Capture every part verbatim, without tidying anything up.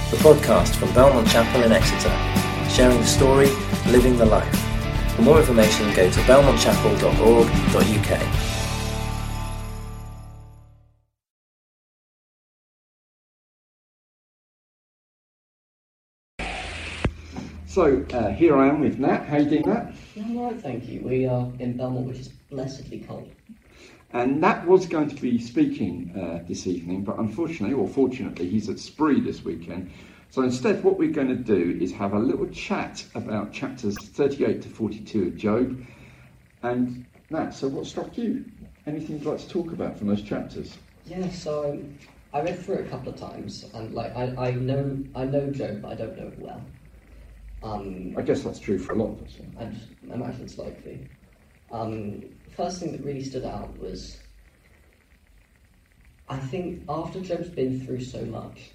the podcast from Belmont Chapel in Exeter, sharing the story, living the life. For more information, go to belmont chapel dot org dot U K. So uh, here I am with Nat. How are you doing, Nat? I'm all right, thank you. We are in Belmont, which is blessedly cold. And Nat was going to be speaking uh, this evening, but unfortunately, or fortunately, he's at Spree this weekend. So instead, what we're going to do is have a little chat about chapters thirty-eight to forty-two of Job. And Nat, so what struck you? Anything you'd like to talk about from those chapters? Yeah, so um, I read through it a couple of times, and like I, I know I know Job, but I don't know it well. Um, I guess that's true for a lot of us. Yeah. I imagine it's likely. Um, first thing that really stood out was, I think after Job's been through so much,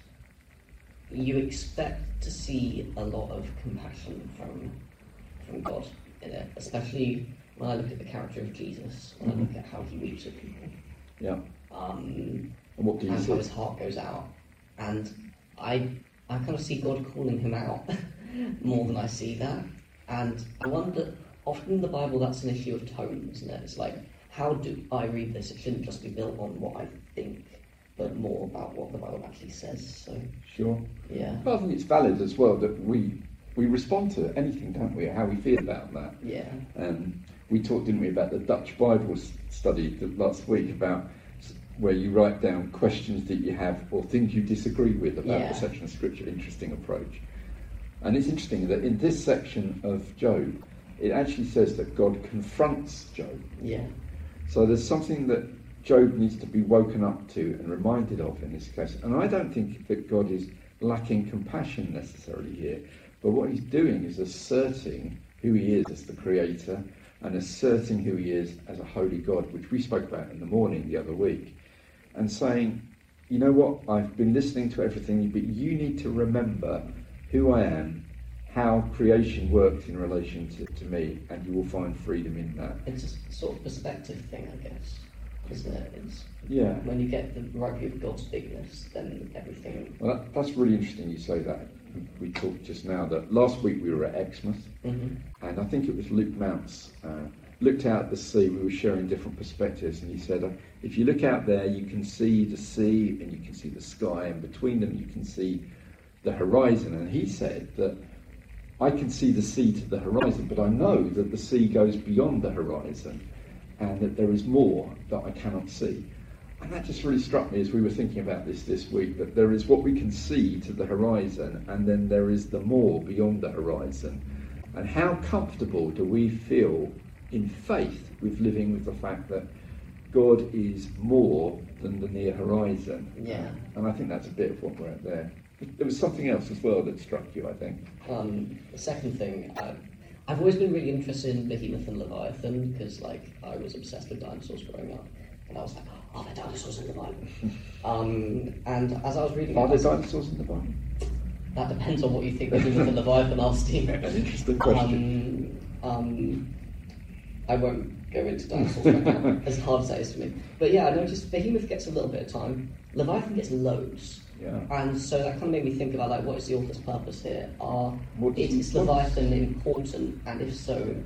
you expect to see a lot of compassion from from God in it, especially when I look at the character of Jesus, when mm-hmm. I look at how he weeps at people. Yeah. Um, and what do you and see? how his heart goes out. And I I kind of see God calling him out more than I see that. And I wonder, often in the Bible that's an issue of tone, isn't it? It's like, how do I read this? It shouldn't just be built on what I think, but more about what the Bible actually says. So Sure. Yeah. Well, I think it's valid as well that we we respond to anything, don't we? How we feel about that. Yeah. Um, we talked, didn't we, about the Dutch Bible study last week about where you write down questions that you have or things you disagree with about yeah. the section of Scripture. Interesting approach. And it's interesting that in this section of Job, it actually says that God confronts Job. Yeah. So there's something that Job needs to be woken up to and reminded of in this case. And I don't think that God is lacking compassion necessarily here, but what he's doing is asserting who he is as the creator and asserting who he is as a holy God, which we spoke about in the morning the other week, and saying, you know what, I've been listening to everything, but you need to remember who I am, how creation works in relation to, to me, and you will find freedom in that. It's a sort of perspective thing, I guess, isn't it? It's, yeah. When you get the right view of God's bigness, then everything... Well, that, that's really interesting you say that. We talked just now that last week we were at Exmouth, mm-hmm. and I think it was Luke Mounts, uh, looked out at the sea. We were sharing different perspectives, and he said, uh, if you look out there, you can see the sea, and you can see the sky, and between them you can see the horizon. And he said that I can see the sea to the horizon, but I know that the sea goes beyond the horizon and that there is more that I cannot see. And that just really struck me as we were thinking about this this week, that there is what we can see to the horizon, and then there is the more beyond the horizon. And how comfortable do we feel in faith with living with the fact that God is more than the near horizon? Yeah. And I think that's a bit of what we're at there. There was something else as well that struck you, I think. Um, the second thing, uh, I've always been really interested in Behemoth and Leviathan, because like I was obsessed with dinosaurs growing up, and I was like, oh, are there dinosaurs in the Bible? um, and as I was reading, are it, there dinosaurs in the Bible? That depends on what you think Behemoth and Leviathan are, Steve. An interesting question. Um, um, I won't go into dinosaurs right now, as hard as that is for me. But yeah, I noticed Behemoth gets a little bit of time. Leviathan gets loads. Yeah. And so that kind of made me think about, like, what is the author's purpose here? Are is he, Leviathan important? And if so,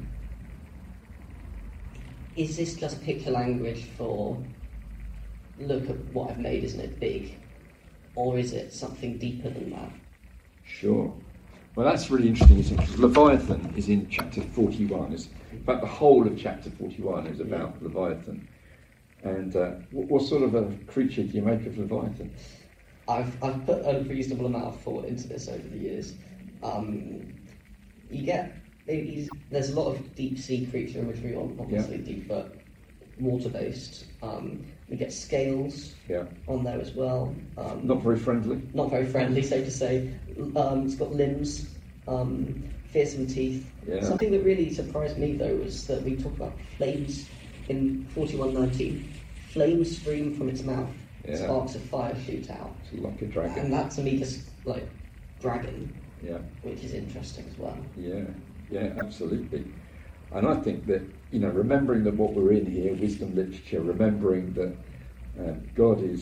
is this just picture language for, look at what I've made, isn't it big? Or is it something deeper than that? Sure. Well, that's really interesting, isn't it? Leviathan is in chapter forty-one. It's, in fact, the whole of chapter forty-one is about yeah. Leviathan. And uh, what, what sort of a creature do you make of Leviathan? I've I've put a reasonable amount of thought into this over the years. Um, you get there's a lot of deep sea creature imagery on, obviously yeah. deep, but water based. Um, we get scales yeah. on there as well. Um, not very friendly. Not very friendly, safe to say. Um, it's got limbs, um, fearsome teeth. Yeah. Something that really surprised me though was that we talk about flames in forty-one nineteen. Flames stream from its mouth. Yeah. Sparks of fire shoot out. It's like a dragon. And that to me just like dragon. Yeah. Which is interesting as well. Yeah, yeah, absolutely. And I think that, you know, remembering that what we're in here, wisdom literature, remembering that uh, God is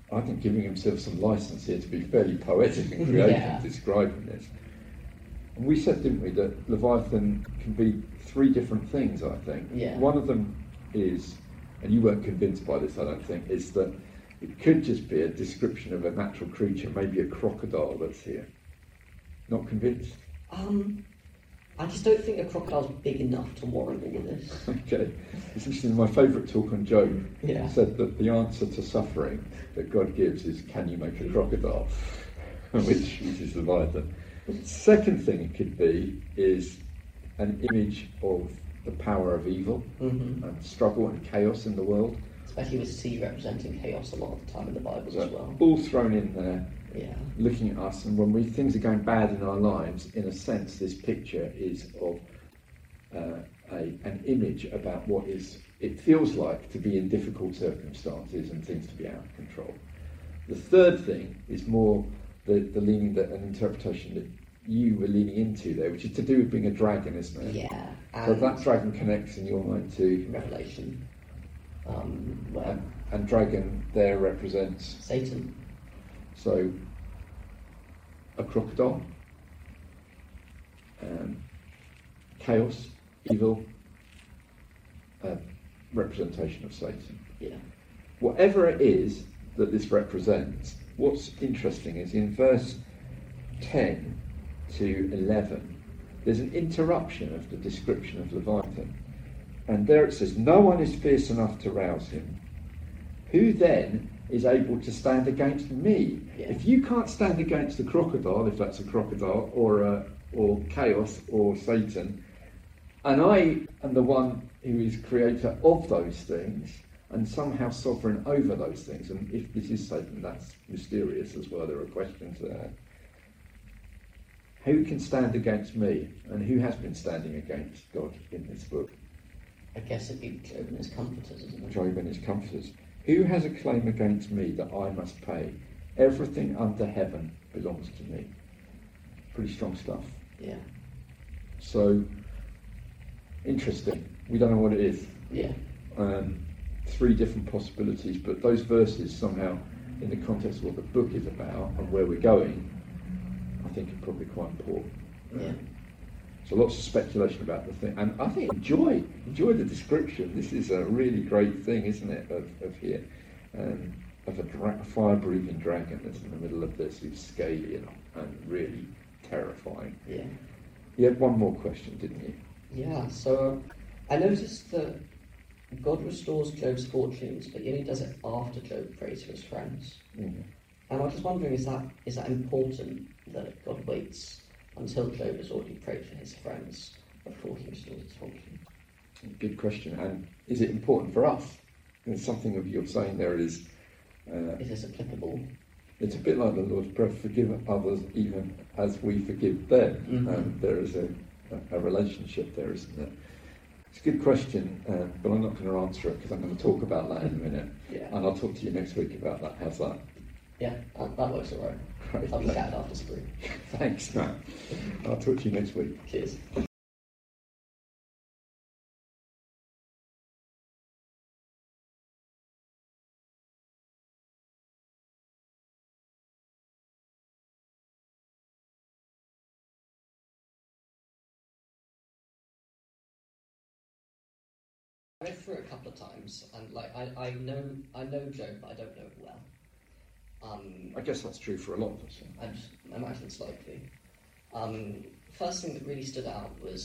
I think, giving himself some license here to be fairly poetic and creative Yeah. in describing this. And we said, didn't we, that Leviathan can be three different things, I think. Yeah. One of them is, and you weren't convinced by this, I don't think, is that it could just be a description of a natural creature, maybe a crocodile that's here. Not convinced? Um, I just don't think a crocodile's big enough to warrant all of this. Okay. It's interesting, my favourite talk on Job Yeah. said that the answer to suffering that God gives is, can you make a crocodile? which, which is Leviathan. Second thing it could be is an image of the power of evil Mm-hmm. and struggle and chaos in the world. Especially with sea representing chaos a lot of the time in the Bible So as well. all thrown in there, Yeah. looking at us, and when we things are going bad in our lives, in a sense, this picture is of uh, a, an image about what is it feels like to be in difficult circumstances and things to be out of control. The third thing is more the, the leaning that an interpretation that you were leaning into there, which is to do with being a dragon, isn't it? Yeah. So And that dragon connects in your mind to, Revelation. Um, where and, and dragon there represents, Satan. so a crocodile, um, chaos, evil, uh, representation of Satan. Yeah. Whatever it is that this represents, what's interesting is in verse ten to eleven, there's an interruption of the description of Leviathan. And there it says, no one is fierce enough to rouse him. Who then is able to stand against me? Yeah. If you can't stand against the crocodile, if that's a crocodile, or uh, or chaos, or Satan, and I am the one who is creator of those things, and somehow sovereign over those things, and if this is Satan, that's mysterious as well, there are questions there. Who can stand against me? And who has been standing against God in this book? I guess it'd be Job and his comforters, isn't it? Job and his comforters. Who has a claim against me that I must pay? Everything under heaven belongs to me. Pretty strong stuff. Yeah. So, interesting. We don't know what it is. Yeah. Um, three different possibilities, but those verses somehow, in the context of what the book is about and where we're going, I think are probably quite important. Yeah. So lots of speculation about the thing, and I think enjoy enjoy the description. This is a really great thing, isn't it, of, of here, um, of a, dra- a fire-breathing dragon that's in the middle of this, who's scaly and, and really terrifying. Yeah. You had one more question, didn't you? Yeah. So I noticed that God restores Job's fortunes, but he only does it after Job prays for his friends. Mm. And I was just wondering, is that is that important that God waits until Job has already prayed for his friends before he restores his fortune? Good question. And is it important for us? And something of you're saying there is, uh, Is this applicable? it's a bit like the Lord's Prayer, forgive others even as we forgive them. Mhm. Um, there is a, a, a relationship there, isn't there? It's a good question, uh, but I'm not going to answer it because I'm going to talk about that in a minute. Yeah. And I'll talk to you next week about that. How's that? Yeah, that, that works all right. Great. I'll be chatting after spring. Thanks, Matt. I'll talk to you next week. Cheers. I read through it a couple of times, and like I, I know I know Job, but I don't know it well. Um, I guess that's true for a lot of us. I just imagine it's likely. Um, first thing that really stood out was,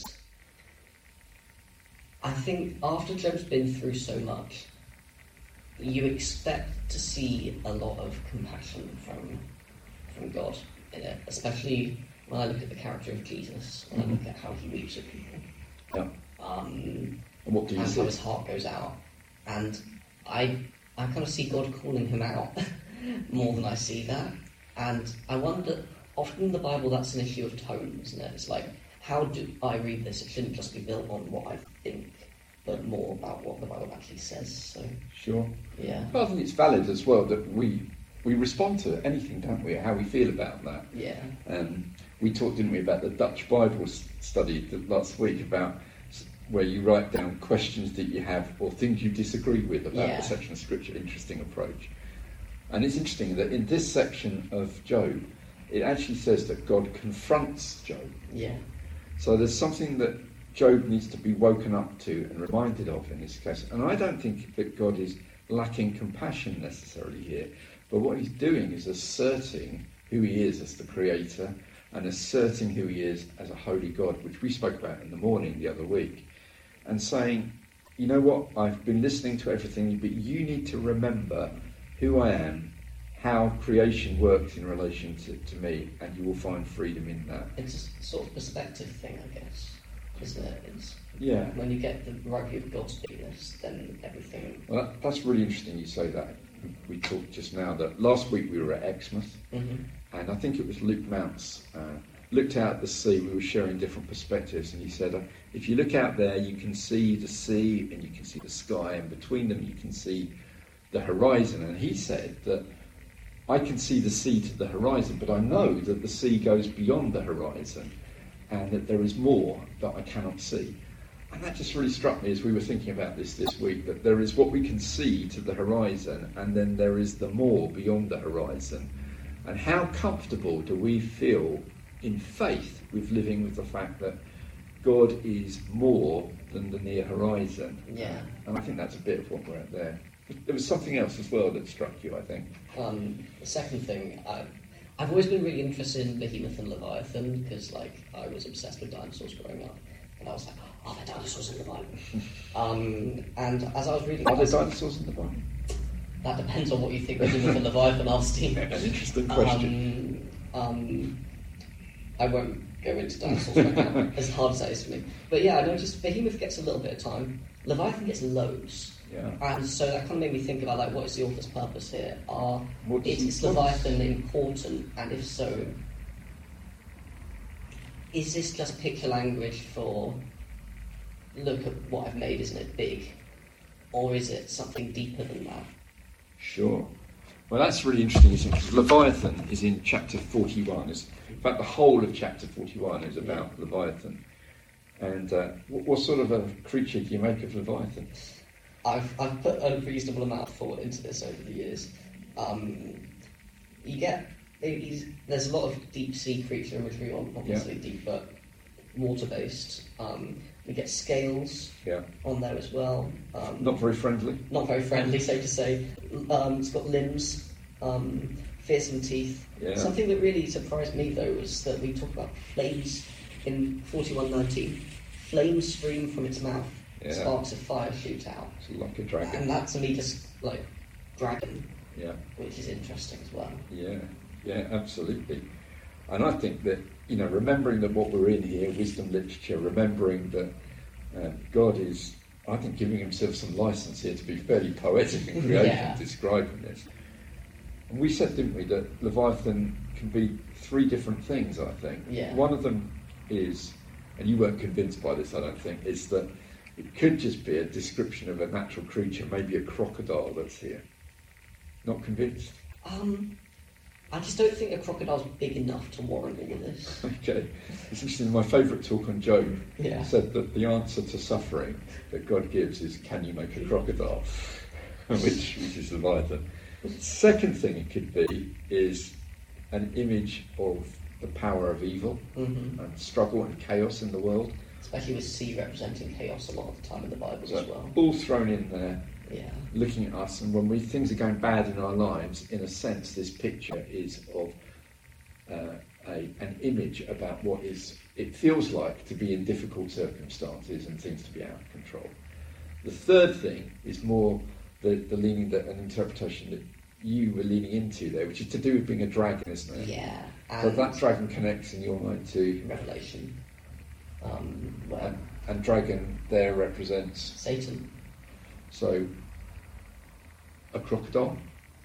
I think after Job's been through so much, you expect to see a lot of compassion from from God in it, especially when I look at the character of Jesus, and I look at how he weeps at people. Yeah. Um, And what do you and see? how his heart goes out. And I I kind of see God calling him out more than I see that. And I wonder, often in the Bible that's an issue of tone, isn't it? It's like, how do I read this? It shouldn't just be built on what I think, but more about what the Bible actually says. So, Sure. yeah. Well, I think it's valid as well that we we respond to anything, don't we? How we feel about that. Yeah. Um, we talked, didn't we, about the Dutch Bible s- study th- last week about s- where you write down questions that you have or things you disagree with about Yeah. a section of scripture. Interesting approach. And it's interesting that in this section of Job, it actually says that God confronts Job. Yeah. So there's something that Job needs to be woken up to and reminded of in this case. And I don't think that God is lacking compassion necessarily here, but what he's doing is asserting who he is as the creator and asserting who he is as a holy God, which we spoke about in the morning the other week, and saying, you know what, I've been listening to everything, but you need to remember who I am, how creation works in relation to, to me, and you will find freedom in that. It's a sort of perspective thing, I guess, isn't it? It's, yeah. When you get the right view of God's bigness, then everything... Well, that, that's really interesting you say that. We talked just now that last week we were at Exmouth, mm-hmm. and I think it was Luke Mounts uh, looked out at the sea. We were sharing different perspectives, and he said, uh, if you look out there, you can see the sea, and you can see the sky, and between them you can see the horizon. And he said that I can see the sea to the horizon, but I know that the sea goes beyond the horizon, and that there is more that I cannot see. And that just really struck me as we were thinking about this this week, that there is what we can see to the horizon, and then there is the more beyond the horizon. And how comfortable do we feel in faith with living with the fact that God is more than the near horizon? Yeah. And I think that's a bit of what we're at there. There was something else as well that struck you, I think. Um, the second thing, I, I've always been really interested in Behemoth and Leviathan, because like I was obsessed with dinosaurs growing up, and I was like, are there dinosaurs in the Bible? um, and as I was reading... Are there dinosaurs in the Bible? That depends on what you think Behemoth and Leviathan are, Steve. An interesting question. Um, um, I won't go into dinosaurs right now, as hard as that is for me. But yeah, I noticed Behemoth gets a little bit of time, Leviathan gets loads. Yeah. And so that kind of made me think about, like, what is the author's purpose here? Are What does is he- Leviathan important, and if so, is this just picture language for, look at what I've made, isn't it big? Or is it something deeper than that? Sure. Well, that's really interesting, isn't it? Because Leviathan is in chapter forty-one. It's, in fact, the whole of chapter forty-one is about yeah. Leviathan. And uh, what, what sort of a creature do you make of Leviathan? I've, I've put a reasonable amount of thought into this over the years. Um, you get... He's, there's a lot of deep sea creature imagery on, obviously yeah. deep, but water-based. Um, we get scales yeah. on there as well. Um, not very friendly. Not very friendly, so to say. Um, it's got limbs, um, fearsome teeth. Yeah. Something that really surprised me, though, was that we talk about flames in forty-one nineteen. Flames stream from its mouth. Yeah. Sparks of fire shoot out. It's like a dragon. And that, to me, just, like, dragon. Yeah. Which is interesting as well. Yeah. Yeah, absolutely. And I think that, you know, remembering that what we're in here, wisdom literature, remembering that uh, God is, I think, giving himself some license here to be fairly poetic and creative yeah. describing this. And we said, didn't we, that Leviathan can be three different things, I think. Yeah. One of them is, and you weren't convinced by this, I don't think, is that it could just be a description of a natural creature, maybe a crocodile that's here. Not convinced? Um... I just don't think a crocodile's big enough to warrant all of this. Okay. It's interesting, my favourite talk on Job yeah. said that the answer to suffering that God gives is, can you make a crocodile? which, which is Leviathan. The second thing it could be is an image of the power of evil mm-hmm. and struggle and chaos in the world. Especially with sea representing chaos a lot of the time in the Bible so as well. All thrown in there. Yeah. Looking at us, and when we things are going bad in our lives, in a sense, this picture is of uh, a, an image about what is it feels like to be in difficult circumstances and things to be out of control. The third thing is more the, the leaning that an interpretation that you were leaning into there, which is to do with being a dragon, isn't it? Yeah. So that dragon connects in your mind to Revelation. Um, where and, and dragon there represents Satan. So, a crocodile,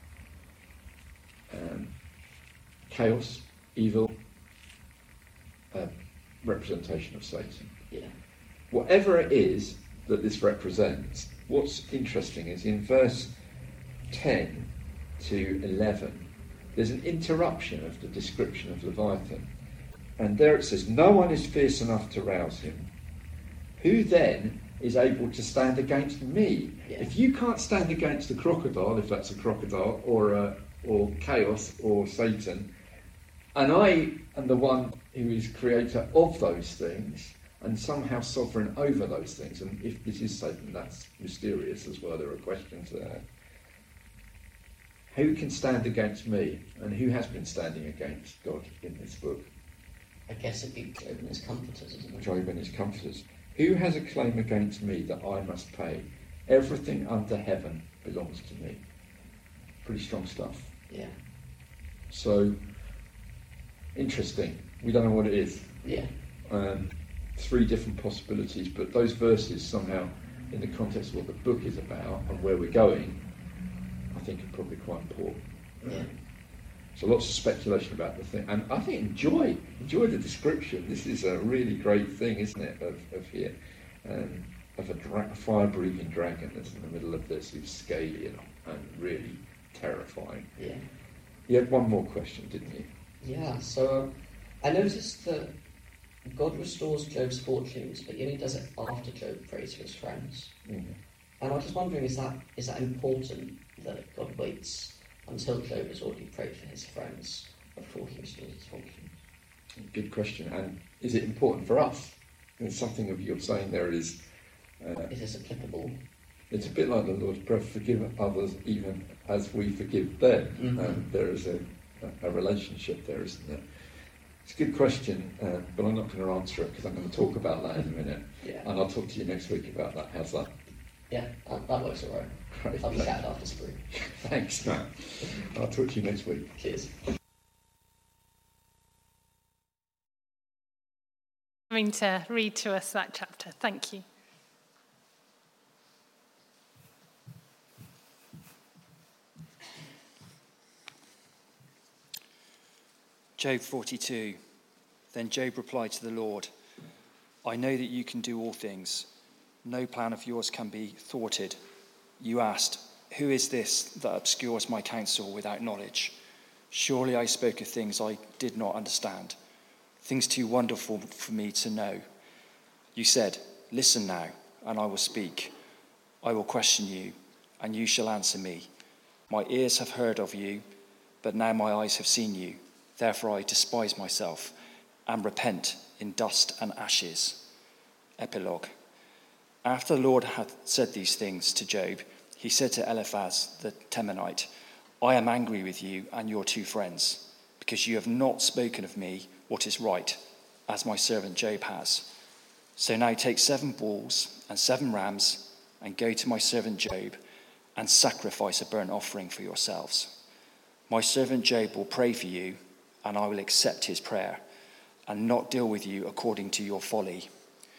um, chaos, evil, uh, representation of Satan. Yeah. Whatever it is that this represents, what's interesting is in verse ten to eleven, there's an interruption of the description of Leviathan. And there it says, no one is fierce enough to rouse him. Who then is able to stand against me? Yeah. If you can't stand against a crocodile, if that's a crocodile, or a, or chaos or Satan. And I am the one who is creator of those things and somehow sovereign over those things. And if this is Satan, that's mysterious as well. There are questions there. Who can stand against me? And who has been standing against God in this book? I guess it'd be Job and his comforters, isn't it? Job and his comforters. Who has a claim against me that I must pay? Everything under heaven belongs to me. Pretty strong stuff. Yeah. So, interesting. We don't know what it is. Yeah. Um, three different possibilities, but those verses somehow, in the context of what the book is about and where we're going, I think are probably quite important. Yeah. So lots of speculation about the thing, and I think enjoy enjoy the description. This is a really great thing, isn't it, of, of here, um, of a, dra- a fire-breathing dragon that's in the middle of this, who's scaly and, and really terrifying. Yeah. You had one more question, didn't you? Yeah. So I noticed that God restores Job's fortunes, but he only does it after Job prays for his friends. Mm-hmm. And I was just wondering, is that is that important that God waits until Job has already prayed for his friends before he restores his fortunes? Good question. And is it important for us? And something of you're saying there is... Uh, is this applicable? It's a bit like the Lord's Prayer, forgive others even as we forgive them. Mm-hmm. Um, there is a, a relationship there, isn't there? It's a good question, uh, but I'm not going to answer it because I'm going to talk about that in a minute. Yeah. And I'll talk to you next week about that. How's that? Yeah, that, that works all right. Great. I'll be chatting after spring. Thanks, Matt. I'll talk to you next week. Cheers. Coming to read to us that chapter. Thank you. Job forty-two. Then Job replied to the Lord, I know that you can do all things. No plan of yours can be thwarted. You asked, who is this that obscures my counsel without knowledge? Surely I spoke of things I did not understand, things too wonderful for me to know. You said, listen now, and I will speak. I will question you, and you shall answer me. My ears have heard of you, but now my eyes have seen you. Therefore I despise myself and repent in dust and ashes. Epilogue. After the Lord had said these things to Job, he said to Eliphaz the Temanite, I am angry with you and your two friends, because you have not spoken of me what is right, as my servant Job has. So now take seven bulls and seven rams, and go to my servant Job, and sacrifice a burnt offering for yourselves. My servant Job will pray for you, and I will accept his prayer, and not deal with you according to your folly.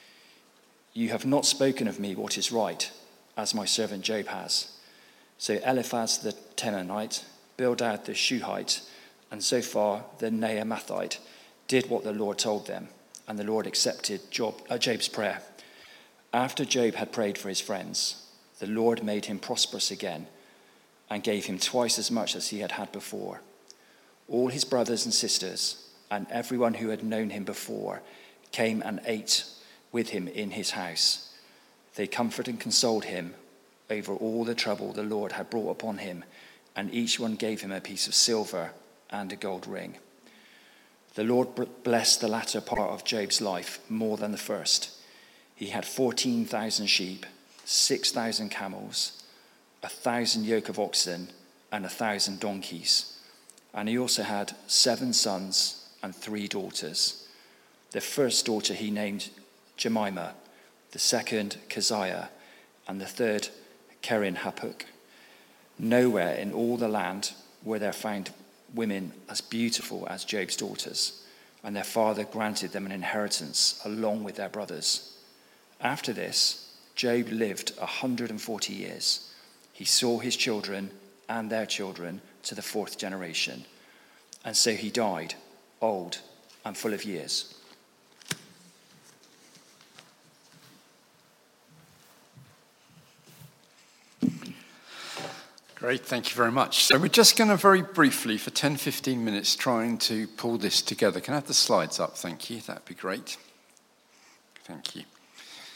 You have not spoken of me what is right, as my servant Job has. So Eliphaz the Temanite, Bildad the Shuhite, and Zophar the Naamathite did what the Lord told them, and the Lord accepted Job, uh, Job's prayer. After Job had prayed for his friends, the Lord made him prosperous again, and gave him twice as much as he had had before. All his brothers and sisters, and everyone who had known him before, came and ate with him in his house. They comforted and consoled him over all the trouble the Lord had brought upon him, and each one gave him a piece of silver and a gold ring. The Lord blessed the latter part of Job's life more than the first. He had fourteen thousand sheep, six thousand camels, a thousand yoke of oxen, and a thousand donkeys. And he also had seven sons and three daughters. The first daughter he named Jemimah, the second Keziah, and the third Kerin-Hapuk. Nowhere in all the land were there found women as beautiful as Job's daughters, and their father granted them an inheritance along with their brothers. After this, Job lived a hundred and forty years. He saw his children and their children to the fourth generation. And so he died, old and full of years. Great, thank you very much. So we're just going to very briefly, for ten, fifteen minutes, trying to pull this together. Can I have the slides up? Thank you. That'd be great. Thank you.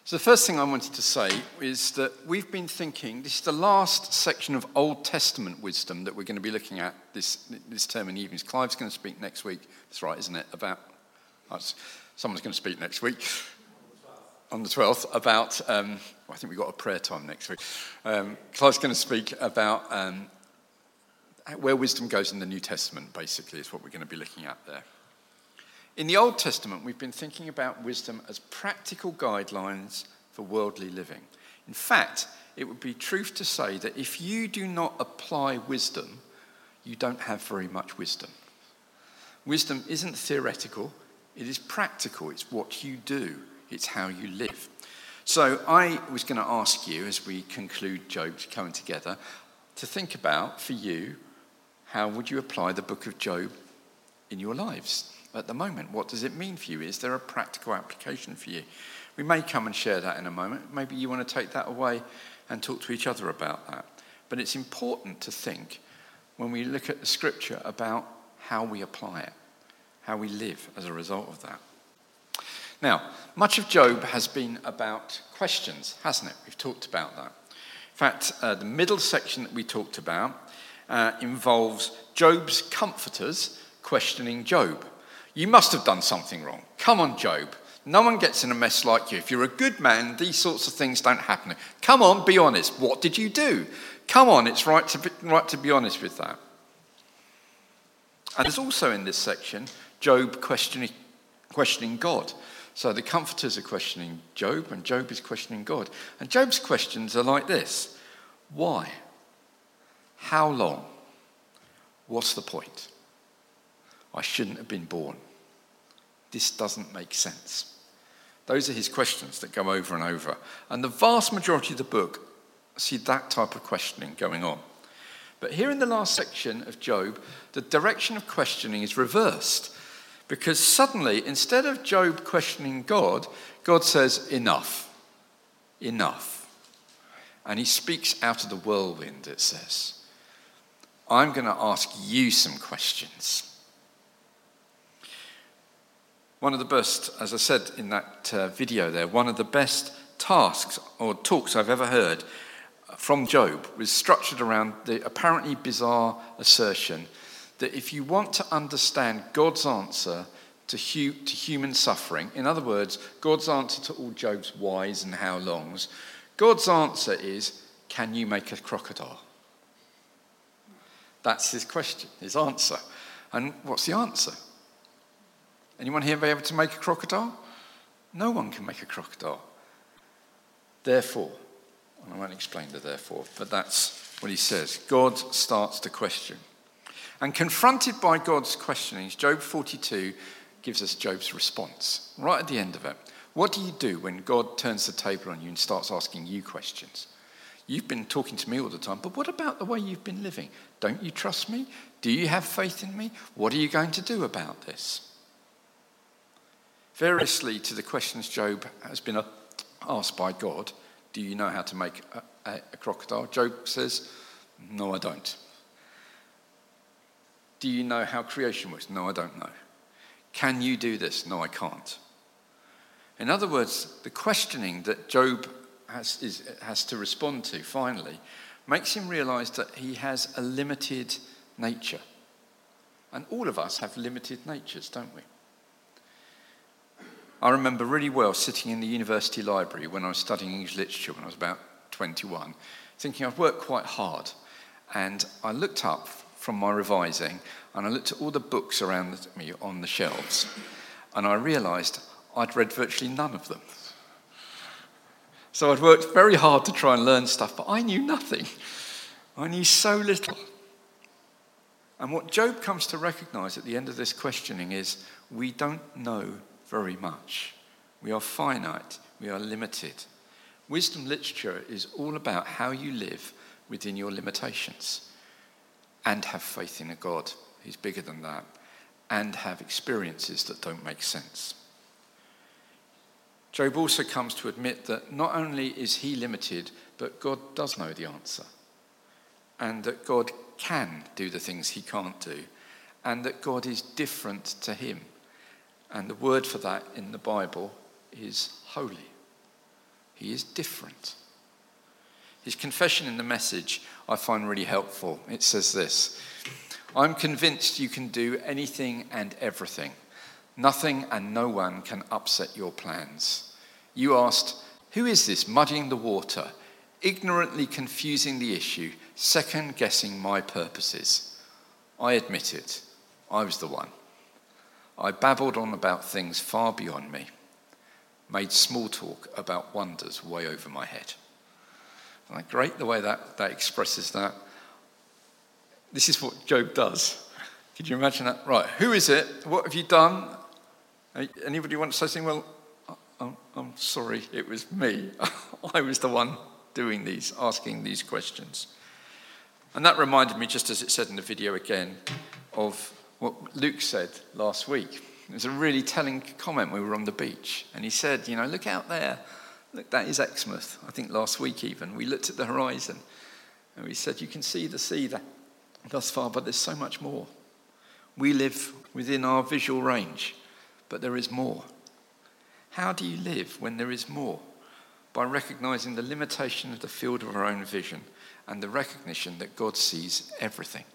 So the first thing I wanted to say is that we've been thinking, this is the last section of Old Testament wisdom that we're going to be looking at this this term in the evenings. Clive's going to speak next week. That's right, isn't it? About oh, someone's going to speak next week. On the twelfth, about, um, I think we've got a prayer time next week. Um, Clive's going to speak about um, where wisdom goes in the New Testament, basically, is what we're going to be looking at there. In the Old Testament, we've been thinking about wisdom as practical guidelines for worldly living. In fact, it would be truth to say that if you do not apply wisdom, you don't have very much wisdom. Wisdom isn't theoretical, it is practical. It's what you do, it's how you live. So I was going to ask you, as we conclude Job coming together, to think about, for you, how would you apply the book of Job in your lives at the moment? What does it mean for you? Is there a practical application for you? We may come and share that in a moment. Maybe you want to take that away and talk to each other about that. But it's important to think, when we look at the scripture, about how we apply it, how we live as a result of that. Now, much of Job has been about questions, hasn't it? We've talked about that. In fact, uh, the middle section that we talked about uh, involves Job's comforters questioning Job. You must have done something wrong. Come on, Job. No one gets in a mess like you. If you're a good man, these sorts of things don't happen. Come on, be honest. What did you do? Come on, it's right to be, right to be honest with that. And there's also in this section, Job questioning, questioning God. So the comforters are questioning Job, and Job is questioning God. And Job's questions are like this. Why? How long? What's the point? I shouldn't have been born. This doesn't make sense. Those are his questions that go over and over. And the vast majority of the book see that type of questioning going on. But here in the last section of Job, the direction of questioning is reversed. Because suddenly, instead of Job questioning God, God says, enough. Enough. And he speaks out of the whirlwind, it says. I'm going to ask you some questions. One of the best, as I said in that uh, video there, one of the best tasks or talks I've ever heard from Job was structured around the apparently bizarre assertion that if you want to understand God's answer to, hu- to human suffering, in other words, God's answer to all Job's whys and how longs, God's answer is, can you make a crocodile? That's his question, his answer. And what's the answer? Anyone here be able to make a crocodile? No one can make a crocodile. Therefore, and I won't explain the therefore, but that's what he says. God starts to question. And confronted by God's questionings, Job forty-two gives us Job's response. Right at the end of it. What do you do when God turns the table on you and starts asking you questions? You've been talking to me all the time, but what about the way you've been living? Don't you trust me? Do you have faith in me? What are you going to do about this? Variously to the questions Job has been asked by God, do you know how to make a, a, a crocodile? Job says, no, I don't. Do you know how creation works? No, I don't know. Can you do this? No, I can't. In other words, the questioning that Job has, is, has to respond to, finally, makes him realise that he has a limited nature. And all of us have limited natures, don't we? I remember really well sitting in the university library when I was studying English literature when I was about twenty-one, thinking I'd worked quite hard. And I looked up from my revising and I looked at all the books around me on the shelves, and I realised I'd read virtually none of them. So I'd worked very hard to try and learn stuff, but I knew nothing. I knew so little. And what Job comes to recognise at the end of this questioning is we don't know very much. We are finite. We are limited. Wisdom literature is all about how you live within your limitations and have faith in a God who's bigger than that and have experiences that don't make sense. Job also comes to admit that not only is he limited, but God does know the answer, and that God can do the things he can't do, and that God is different to him. And the word for that in the Bible is holy. He is different. His confession in the Message I find really helpful. It says this: I'm convinced you can do anything and everything. Nothing and no one can upset your plans. You asked, who is this muddying the water, ignorantly confusing the issue, second-guessing my purposes? I admit it. I was the one. I babbled on about things far beyond me, made small talk about wonders way over my head. Isn't that great, the way that, that expresses that? This is what Job does. Could you imagine that? Right, who is it? What have you done? Anybody want to say something? Well, I'm, I'm sorry, it was me. I was the one doing these, asking these questions. And that reminded me, just as it said in the video again, of what Luke said last week. It was a really telling comment. We were on the beach, and he said, you know, look out there. Look, that is Exmouth. I think last week even. We looked at the horizon, and we said, you can see the sea that, thus far, but there's so much more. We live within our visual range, but there is more. How do you live when there is more? By recognizing the limitation of the field of our own vision and the recognition that God sees everything.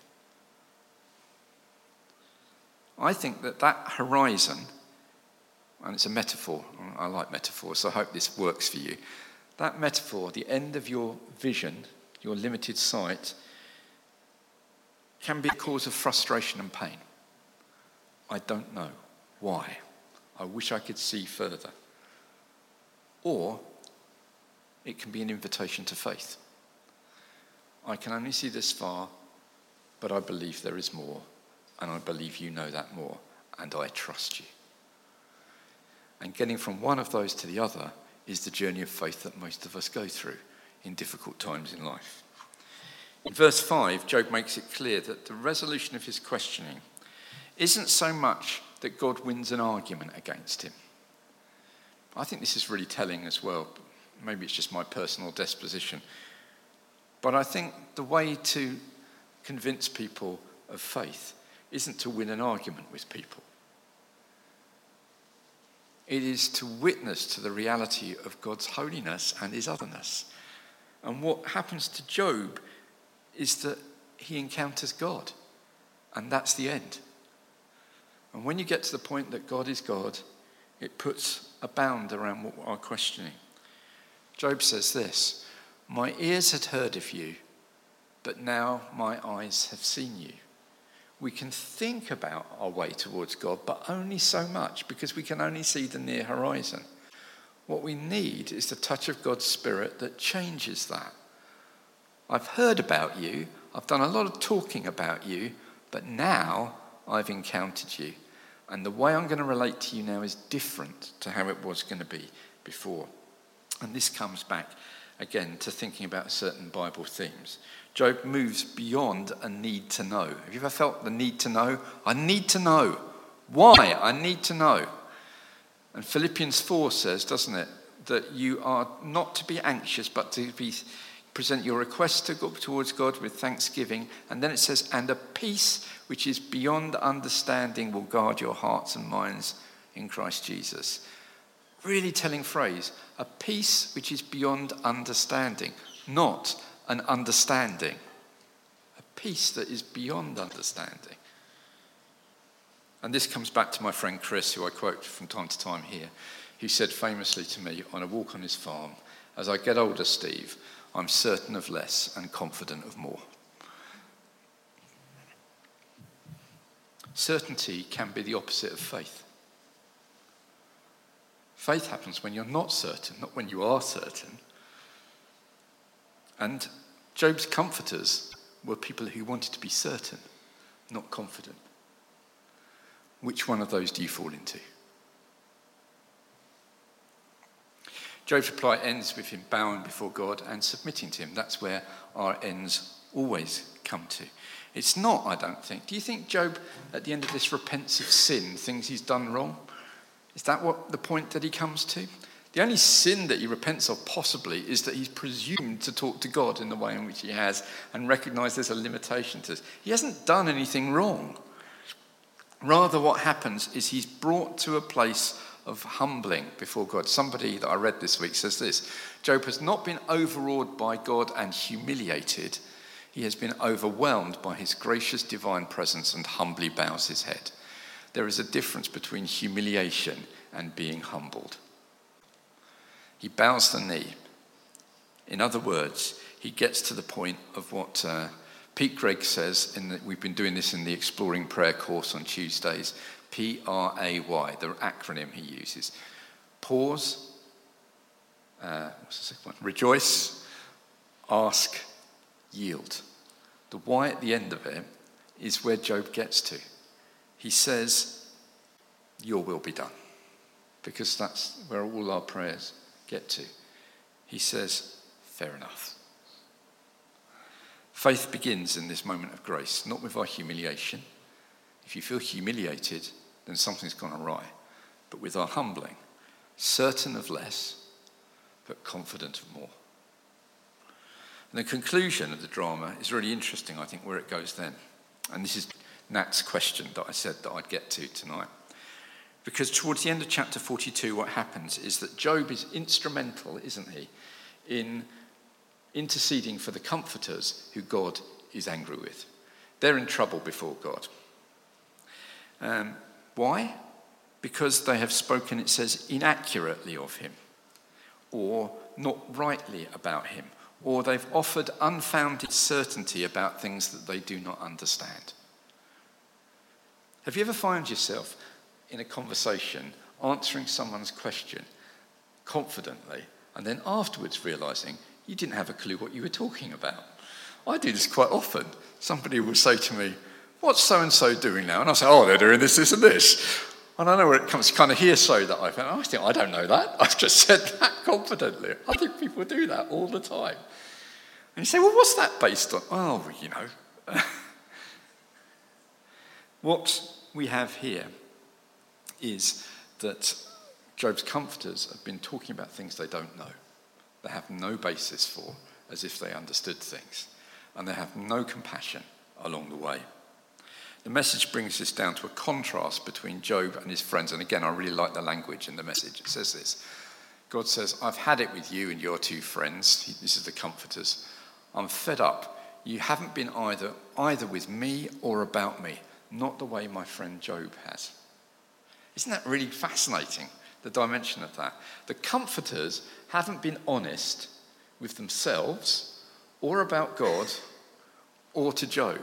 I think that that horizon, and it's a metaphor, I like metaphors, so I hope this works for you. That metaphor, the end of your vision, your limited sight, can be a cause of frustration and pain. I don't know why. I wish I could see further. Or it can be an invitation to faith. I can only see this far, but I believe there is more, and I believe you know that more, and I trust you. And getting from one of those to the other is the journey of faith that most of us go through in difficult times in life. In verse five, Job makes it clear that the resolution of his questioning isn't so much that God wins an argument against him. I think this is really telling as well. Maybe it's just my personal disposition. But I think the way to convince people of faith isn't to win an argument with people. It is to witness to the reality of God's holiness and his otherness. And what happens to Job is that he encounters God. And that's the end. And when you get to the point that God is God, it puts a bound around what our questioning. Job says this: my ears had heard of you, but now my eyes have seen you. We can think about our way towards God, but only so much, because we can only see the near horizon. What we need is the touch of God's Spirit that changes that. I've heard about you, I've done a lot of talking about you, but now I've encountered you. And the way I'm going to relate to you now is different to how it was going to be before. And this comes back again to thinking about certain Bible themes. Job moves beyond a need to know. Have you ever felt the need to know? I need to know. Why? I need to know. And Philippians four says, doesn't it, that you are not to be anxious, but to be present your requests to go towards God with thanksgiving. And then it says, and a peace which is beyond understanding will guard your hearts and minds in Christ Jesus. Really telling phrase, a peace which is beyond understanding, not an understanding. A peace that is beyond understanding. And this comes back to my friend Chris, who I quote from time to time here, who said famously to me on a walk on his farm, as I get older, Steve, I'm certain of less and confident of more. Certainty can be the opposite of faith. Faith happens when you're not certain, not when you are certain. And Job's comforters were people who wanted to be certain, not confident. Which one of those do you fall into? Job's reply ends with him bowing before God and submitting to him. That's where our ends always come to. It's not, I don't think. Do you think Job, at the end of this, repents of sin, things he's done wrong? Is that what the point that he comes to? The only sin that he repents of, possibly, is that he's presumed to talk to God in the way in which he has and recognise there's a limitation to this. He hasn't done anything wrong. Rather, what happens is he's brought to a place of humbling before God. Somebody that I read this week says this: Job has not been overawed by God and humiliated. He has been overwhelmed by his gracious divine presence and humbly bows his head. There is a difference between humiliation and being humbled. He bows the knee. In other words, he gets to the point of what uh, Pete Gregg says, in the, we've been doing this in the Exploring Prayer course on Tuesdays, P R A Y, the acronym he uses. Pause, uh, what's the second one? Rejoice, ask, yield. The Y at the end of it is where Job gets to. He says, your will be done. Because that's where all our prayers get to. He says, fair enough. Faith begins in this moment of grace, not with our humiliation. If you feel humiliated, then something's gone awry. But with our humbling, certain of less, but confident of more. And the conclusion of the drama is really interesting, I think, where it goes then. And this is Nat's question that I said that I'd get to tonight. Because towards the end of chapter forty-two, what happens is that Job is instrumental, isn't he, in interceding for the comforters who God is angry with. They're in trouble before God. Um, why? Because they have spoken, it says, inaccurately of him, or not rightly about him, or they've offered unfounded certainty about things that they do not understand. Have you ever found yourself in a conversation answering someone's question confidently and then afterwards realising you didn't have a clue what you were talking about? I do this quite often. Somebody will say to me, what's so-and-so doing now? And I'll say, oh, they're doing this, this and this. And I know where it comes, kind of hearsay that I've I think, I don't know that. I've just said that confidently. I think people do that all the time. And you say, well, what's that based on? Oh, well, you know. What we have here is that Job's comforters have been talking about things they don't know. They have no basis for, as if they understood things. And they have no compassion along the way. The message brings this down to a contrast between Job and his friends. And again, I really like the language in the message. It says this: God says, I've had it with you and your two friends. This is the comforters. I'm fed up. You haven't been either, either with me or about me. Not the way my friend Job has. Isn't that really fascinating, the dimension of that? The comforters haven't been honest with themselves or about God or to Job.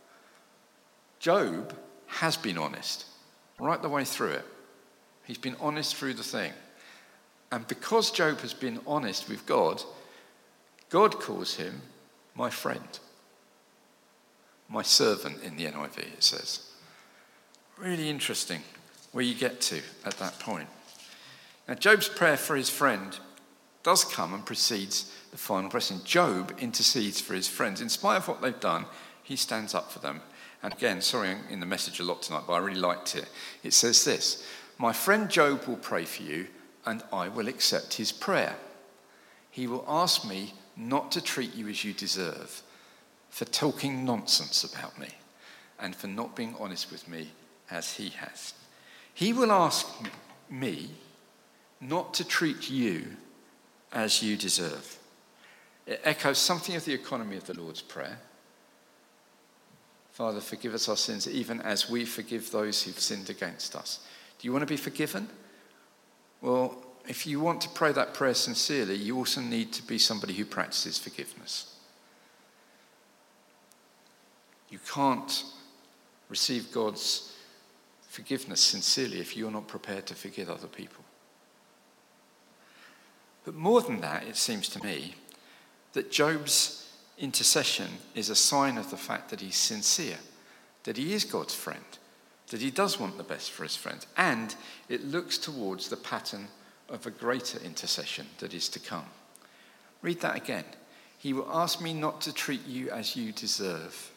Job has been honest right the way through it. He's been honest through the thing. And because Job has been honest with God, God calls him my friend. My servant in the N I V, it says. Really interesting where you get to at that point. Now, Job's prayer for his friend does come and precedes the final blessing. Job intercedes for his friends. In spite of what they've done, he stands up for them. And again, sorry, I'm in the message a lot tonight, but I really liked it. It says this: my friend Job will pray for you, and I will accept his prayer. He will ask me not to treat you as you deserve, for talking nonsense about me, and for not being honest with me as he has. He will ask me not to treat you as you deserve. It echoes something of the economy of the Lord's Prayer. Father, forgive us our sins, even as we forgive those who've sinned against us. Do you want to be forgiven? Well, if you want to pray that prayer sincerely, you also need to be somebody who practices forgiveness. You can't receive God's forgiveness sincerely if you're not prepared to forgive other people. But more than that, it seems to me that Job's intercession is a sign of the fact that he's sincere, that he is God's friend, that he does want the best for his friends, and it looks towards the pattern of a greater intercession that is to come. Read that again. He will ask me not to treat you as you deserve,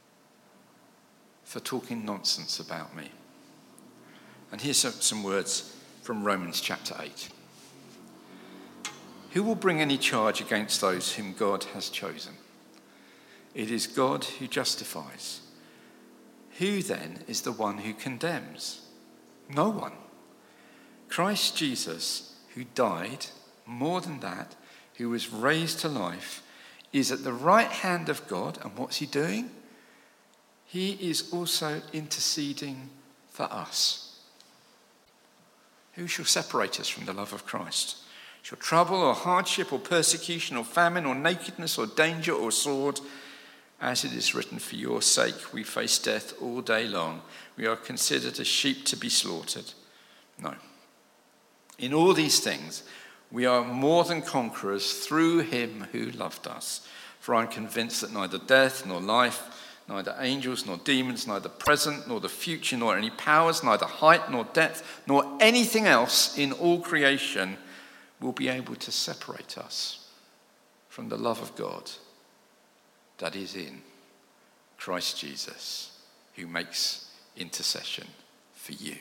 for talking nonsense about me. And here's some, some words from Romans chapter eight. Who will bring any charge against those whom God has chosen? It is God who justifies. Who then is the one who condemns? No one. Christ Jesus, who died, more than that, who was raised to life, is at the right hand of God. And what's he doing? He is also interceding for us. Who shall separate us from the love of Christ? Shall trouble or hardship or persecution or famine or nakedness or danger or sword? As it is written, for your sake we face death all day long. We are considered as sheep to be slaughtered. No. In all these things, we are more than conquerors through him who loved us. For I am convinced that neither death nor life, neither angels nor demons, neither present nor the future, nor any powers, neither height nor depth, nor anything else in all creation will be able to separate us from the love of God that is in Christ Jesus, who makes intercession for you.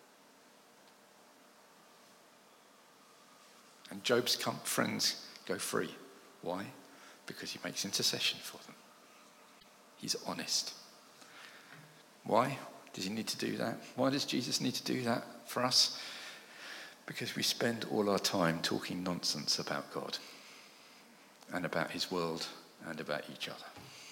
And Job's friends go free. Why? Because he makes intercession for them. He's honest. Why does he need to do that? Why does Jesus need to do that for us? Because we spend all our time talking nonsense about God and about his world and about each other.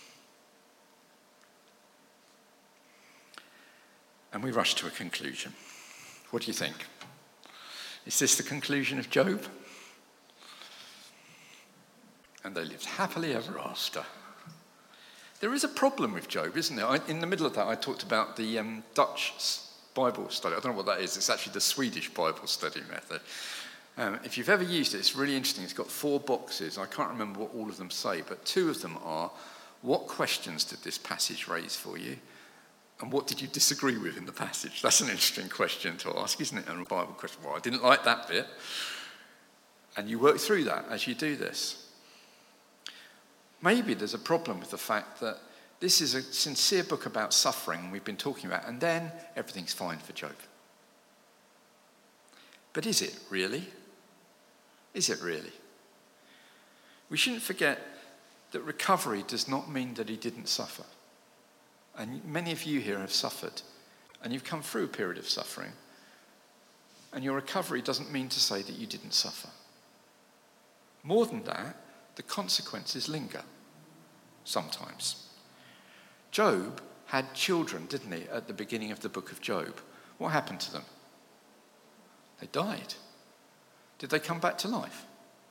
And we rush to a conclusion. What do you think? Is this the conclusion of Job? And they lived happily ever after. There is a problem with Job, isn't there? I, in the middle of that, I talked about the um, Dutch Bible study. I don't know what that is. It's actually the Swedish Bible study method. Um, if you've ever used it, it's really interesting. It's got four boxes. I can't remember what all of them say, but two of them are, what questions did this passage raise for you? And what did you disagree with in the passage? That's an interesting question to ask, isn't it? And a Bible question. Well, I didn't like that bit. And you work through that as you do this. Maybe there's a problem with the fact that this is a sincere book about suffering we've been talking about, and then everything's fine for Job. But is it really? Is it really? We shouldn't forget that recovery does not mean that he didn't suffer. And many of you here have suffered, and you've come through a period of suffering, and your recovery doesn't mean to say that you didn't suffer. More than that, the consequences linger sometimes. Job had children, didn't he, at the beginning of the book of Job? What happened to them? They died. Did they come back to life?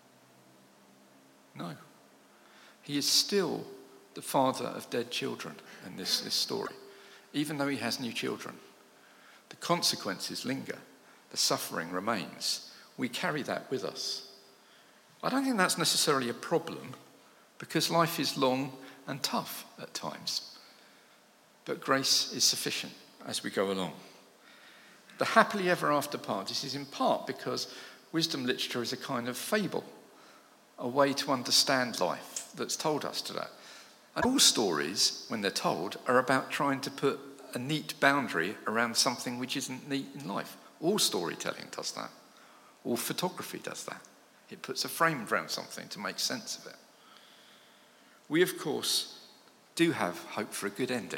No. He is still the father of dead children in this, this story, even though he has new children. The consequences linger. The suffering remains. We carry that with us. I don't think that's necessarily a problem, because life is long and tough at times. But grace is sufficient as we go along. The happily ever after part, this is in part because wisdom literature is a kind of fable, a way to understand life that's told us to that. And all stories, when they're told, are about trying to put a neat boundary around something which isn't neat in life. All storytelling does that. All photography does that. It puts a frame around something to make sense of it. We, of course, do have hope for a good ending.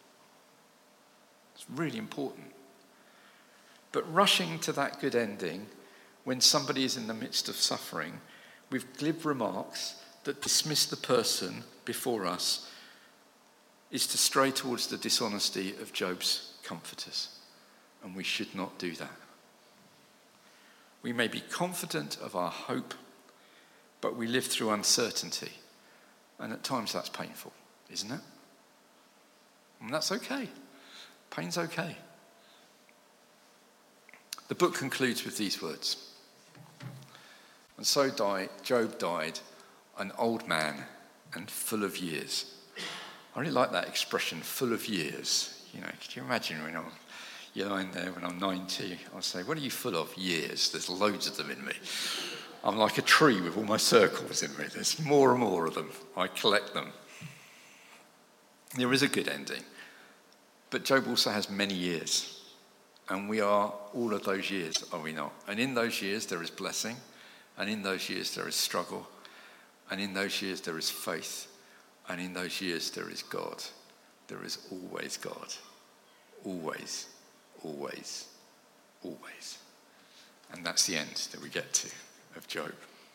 It's really important. But rushing to that good ending when somebody is in the midst of suffering with glib remarks that dismiss the person before us is to stray towards the dishonesty of Job's comforters. And we should not do that. We may be confident of our hope, but we live through uncertainty. And at times that's painful, isn't it? And that's okay. Pain's okay. The book concludes with these words. And so died, Job died, an old man and full of years. I really like that expression, full of years. You know, could you imagine when I'm, you're lying there when I'm ninety, I'll say, what are you full of? Years. There's loads of them in me. I'm like a tree with all my circles in me. There's more and more of them. I collect them. There is a good ending. But Job also has many years. And we are all of those years, are we not? And in those years there is blessing. And in those years there is struggle. And in those years there is faith. And in those years there is God. There is always God. Always, always, always. And that's the end that we get to of Job.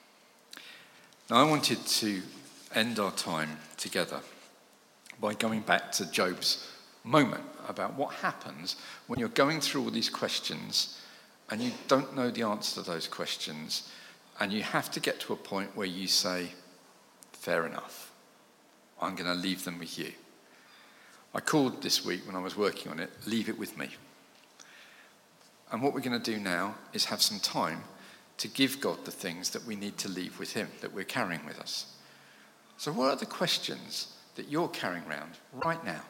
Now, I wanted to end our time together by going back to Job's moment about what happens when you're going through all these questions and you don't know the answer to those questions, and you have to get to a point where you say, fair enough, I'm going to leave them with you. I called this week when I was working on it, leave it with me. And what we're going to do now is have some time to give God the things that we need to leave with him, that we're carrying with us. So what are the questions that you're carrying around right now?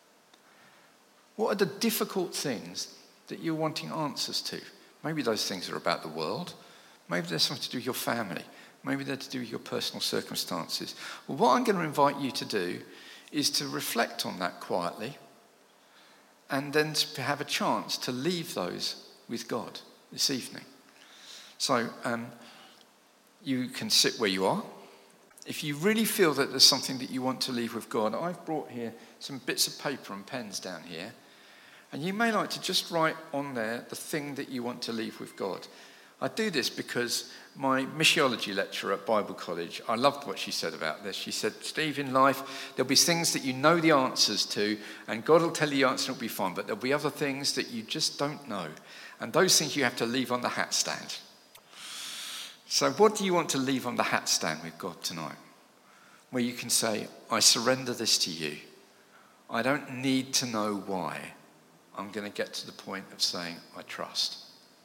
What are the difficult things that you're wanting answers to? Maybe those things are about the world. Maybe they're something to do with your family. Maybe they're to do with your personal circumstances. Well, what I'm going to invite you to do is to reflect on that quietly and then to have a chance to leave those with God this evening. So um, you can sit where you are. If you really feel that there's something that you want to leave with God, I've brought here some bits of paper and pens down here. And you may like to just write on there the thing that you want to leave with God. I do this because my missiology lecturer at Bible College, I loved what she said about this. She said, Steve, in life, there'll be things that you know the answers to, and God will tell you the answer and it'll be fine, but there'll be other things that you just don't know. And those things you have to leave on the hat stand. So what do you want to leave on the hat stand with God tonight? Where you can say, I surrender this to you. I don't need to know why. I'm going to get to the point of saying, I trust.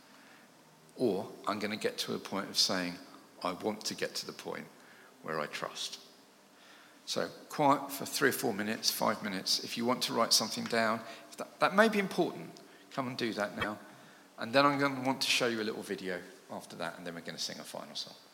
Or I'm going to get to a point of saying, I want to get to the point where I trust. So quiet for three or four minutes, five minutes. If you want to write something down, if that, that may be important. Come and do that now. And then I'm going to want to show you a little video after that, and then we're going to sing a final song.